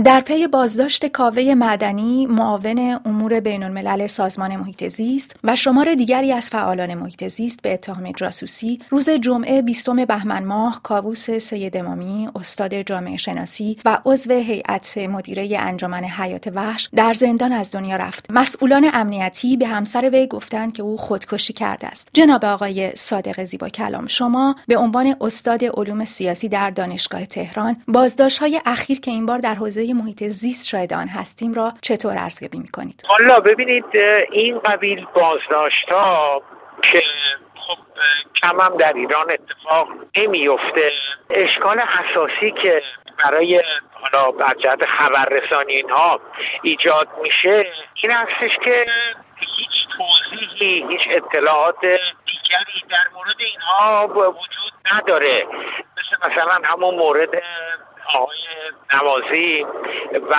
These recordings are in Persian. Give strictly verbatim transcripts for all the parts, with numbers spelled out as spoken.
در پی بازداشت کاوه معدنی، معاون امور بین‌الملل سازمان محیط زیست و شمار دیگری از فعالان محیط زیست به اتهام جاسوسی، روز جمعه بیستم بهمن ماه کاووس سید امامی، استاد جامعه شناسی و عضو هیئت مدیره انجمن حیات وحش در زندان از دنیا رفت. مسئولان امنیتی به همسر وی گفتند که او خودکشی کرده است. جناب آقای صادق زیبا کلام، شما به عنوان استاد علوم سیاسی در دانشگاه تهران، بازداشت‌های اخیر که این بار در حوزه محیط زیست شاهد آن هستیم را چطور ارزیابی می‌کنید؟ والا ببینید، این قبیل بازداشت‌ها که خب کم هم در ایران اتفاق نمیفته، اشکال اساسی که برای حالا بر جهت خبررسانی اینها ایجاد میشه این هستش که هیچ توضیحی، هیچ اطلاعات دیگری در مورد اینها وجود نداره. مثل مثلا همون مورد آقای نوازی و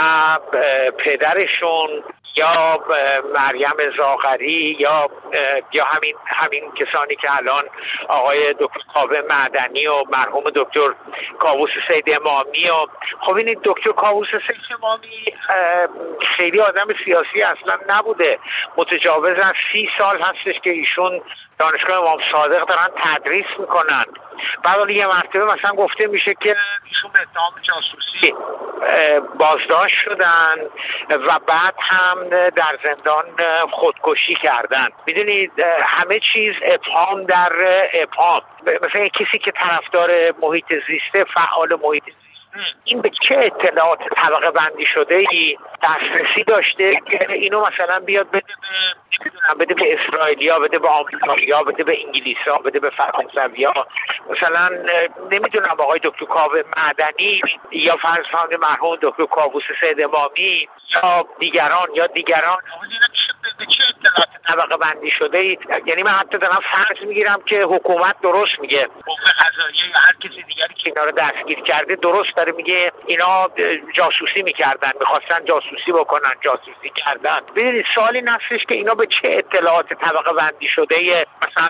پدرشون یا مریم زاغری یا یا همین همین کسانی که الان آقای دکتر کاوه معدنی و مرحوم دکتر کاووس سید امامی و خب این دکتر کاووس سید امامی خیلی آدم سیاسی اصلا نبوده، متجاوز از سی سال هستش که ایشون دانشگاه امام صادق دارن تدریس میکنن. بعد یه مرتبه مثلا گفته میشه که ایشون به اتهام جاسوسی بازداشت شدن و بعد هم در زندان خودکشی کردن. میدونید همه چیز ابهام در ابهام. مثلا کسی که طرفدار محیط زیسته، فعال محیط زیسته، این به چه اطلاعات طبقه بندی شده ای دسترسی داشته که اینو مثلا بیاد بده به نمیدونم بده به اسرائیلیا، بده به آمریکایی‌ها، بده به انگلیس‌ها، بده به فرانسوی‌ها. مثلا نمیدونم آقای دکتر کاوه معدنی یا فرض فرض مرحوم دکتر کاووس سید امامی یا دیگران یا دیگران به چه اطلاعات طبقه بندی شده ای. یعنی من حتی دارم فرض میگیرم که حکومت درست میگه، قوه قضاییه یا هر کسی دیگری که اینا رو دستگیر کرده درست داره میگه اینا جاسوسی میکردن، میخواستن جاسوسی بکنن، جاسوسی کردن. ببینید سوالی نفسش که اینا به چه اطلاعات طبقه بندی شده مثلا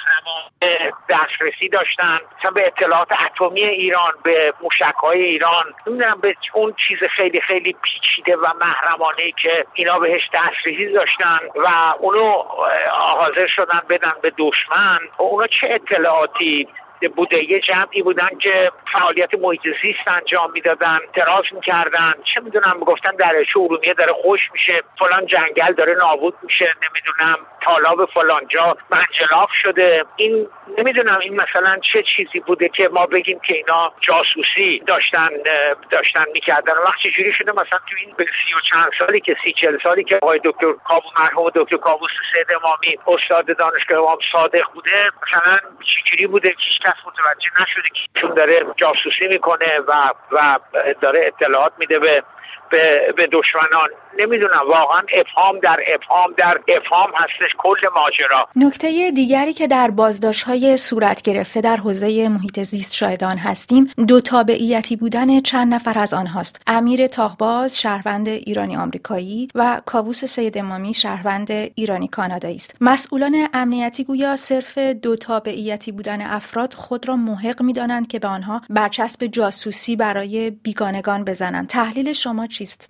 محرمانه دسترسی داشتن، مثلا به اطلاعات اتمی ایران، به موشک‌های ایران، نمیدونم به اون چیز خیلی خیلی پیچیده و محرمانه‌ای که اینا بهش دسترسی داشتن و اونو حاضر شدن بدن به دشمن. و اونا چه اطلاعاتی بوده؟ یه جمعی بودن که فعالیت محیط زیست انجام میدادن، اعتراض میکردن، چه میدونم میگفتن دریاچه ارومیه داره خشک میشه، فلان جنگل داره نابود میشه، نمیدونم تالاب فلان جا منجلاب شده. این نمیدونم این مثلا چه چیزی بوده که ما بگیم که اینا جاسوسی داشتن داشتن میکردن. و وقتی چجوری شده مثلا تو این سی و چند سالی که سی چل سالی که آقای دکتر کاووس مرحوم دکتر کاووس سید امامی استاد دانشگاه امام صادق بوده، مثلا چجوری بوده که هیچ کس متوجه نشده که چون داره جاسوسی میکنه و و داره اطلاعات میده به به, به دشمنان. نمیدونم، واقعا افهام در افهام در افهام هستش کل ماجرا. نکته دیگری که در بازداشت‌های صورت گرفته در حوزه محیط زیست شاهدان هستیم، دو تابعیتی بودن چند نفر از آنهاست. امیر تاهباز شهروند ایرانی آمریکایی و کاووس سید امامی شهروند ایرانی کانادایی است. مسئولان امنیتی گویا صرف دو تابعیتی بودن افراد خود را محق می‌دانند که به آنها برچسب جاسوسی برای بیگانگان بزنند. تحلیل شما چیست؟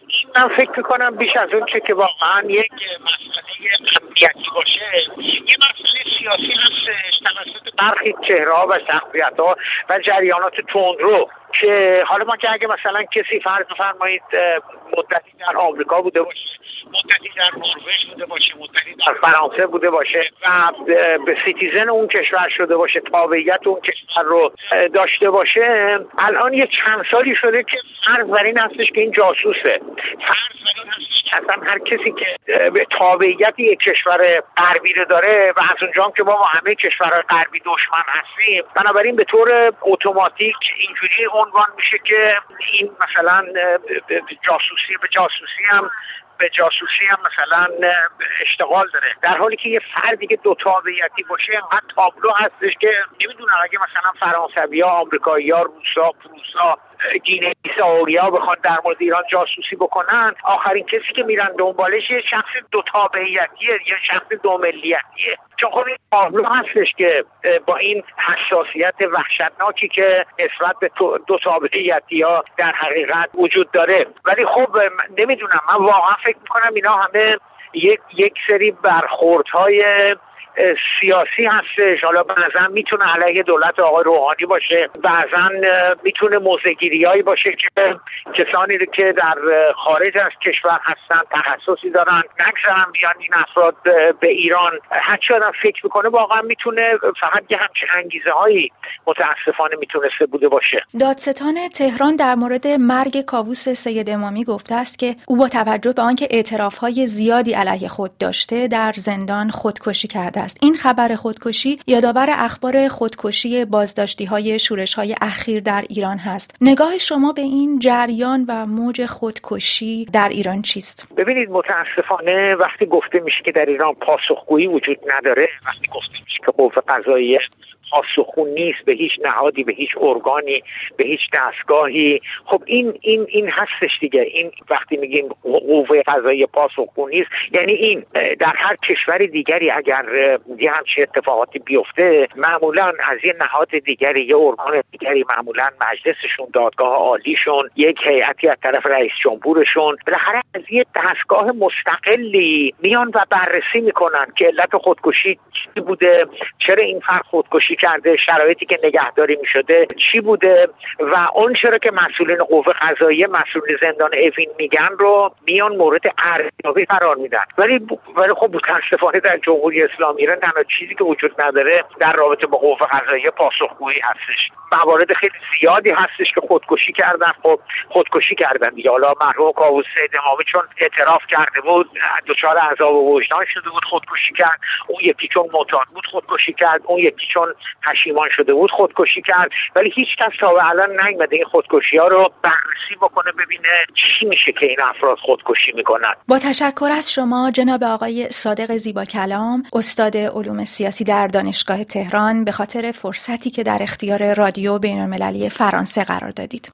من فکر میکنم بیش از اون چه که واقعا یک مسئله امنیتی باشه، یه مسئله سیاسی هستش توسط برخی چهره‌ها و شخصیت‌ها و جریانات تندرو که حالا ما که اگه مثلا کسی فرض بفرمایید مدتی در آمریکا بوده باشه، مدتی در نروژ بوده باشه، مدتی در فرانسه بوده باشه و به سیتیزن اون کشور شده باشه، تابعیت اون کشور رو داشته باشه، الان یه چند سالی شده که فرض بر این هستش که این جاسوسه. فرض بر این هستش که اصلا هر کسی که به تابعیت یک کشور غربی رو داره و از اونجا که ما با همه کشورهای غربی دشمن هستیم، بنابراین به طور اتوماتیک اینجوری عنوان میشه که این مثلا جاسوسی به جاسوسی هم به جاسوسی هم مثلا اشتغال داره، در حالی که یه فردی که دو تابعیتی باشه انقدر تابلو هستش که نمیدونم اگه مثلا فرانسوی‌ها، آمریکایی‌ها، روسا، پروسا، گینه بیساویا بخوان در مورد ایران جاسوسی بکنن، آخرین کسی که میرن دنبالش یه شخص دو تابعیتیه یا شخص دو ملیتیه. چون خب این تابلو هستش که با این حساسیت وحشتناکی که نسبت به دو تابعیتی ها در حقیقت وجود داره. ولی خب نمیدونم، من واقعا فکر میکنم اینا همه یک یک سری برخوردهای سیاسی هستش. حالا بعضا میتونه علیه دولت آقای روحانی باشه، بعضا میتونه موضع‌گیریایی باشه که کسانی که در خارج از کشور هستن تخصصی دارن نگذارن بیان این افراد به ایران. هر چی آدم فکر میکنه واقعا میتونه فقط یه همچین انگیزه هایی متاسفانه میتونسته بوده باشه. دادستان تهران در مورد مرگ کاووس سید امامی گفته است که او با توجه به آنکه اعتراف‌های زیادی علیه خود داشته در زندان خودکشی کرده است. این خبر خودکشی یادآور اخبار خودکشی بازداشتی‌های شورش‌های اخیر در ایران هست. نگاه شما به این جریان و موج خودکشی در ایران چیست؟ ببینید، متاسفانه وقتی گفته میشه که در ایران پاسخگویی وجود نداره، وقتی گفته میشه که قوه قضاییه پاسخگو نیست به هیچ نهادی، به هیچ ارگانی، به هیچ دستگاهی، خب این این این هستش دیگه. این وقتی میگیم قوه قضاییه پاسخگو نیست، یعنی این در هر کشور دیگری اگر یه همچین اتفاقاتی بیفته، معمولا از یه نهاد دیگری، یه ارگان دیگری، معمولا مجلسشون، دادگاه عالیشون، یک هیئتی از طرف رئیس جمهورشون، بالاخره از یه دستگاه مستقلی میان و بررسی میکنن که علت خودکشی چی بوده، چرا این فرد خودکشی کرده، شرایطی که نگهداری میشده چی بوده، و اون چرا که مسئولین قوه قضاییه، مسئولین زندان اوین میگن رو میان مورد ارزیابی قرار میدن. ولی ولی خب متاسفانه در جمهوری اسلامی ایران تنها چیزی که وجود نداره در رابطه با قوه قضاییه پاسخگویی هستش. موارد خیلی زیادی هستش که خودکشی کردن. خب خودکشی کردن دیگه. حالا مرحوم کاووس سید امامی چون اعتراف کرده بود، دچار عذاب وجدان شده بود، خودکشی کرد. اون یکی چون معتاد بود خودکشی کرد. اون یکی چون پشیمان شده بود خودکشی کرد. ولی هیچ کس تا به الان نیومده این خودکشی‌ها رو بررسی بکنه ببینه چی میشه که این افراد خودکشی میکنن. با تشکر از شما جناب آقای صادق زیباکلام، استاد علوم سیاسی در دانشگاه تهران، به خاطر فرصتی که در اختیار رادیو بین‌المللی فرانسه قرار دادید.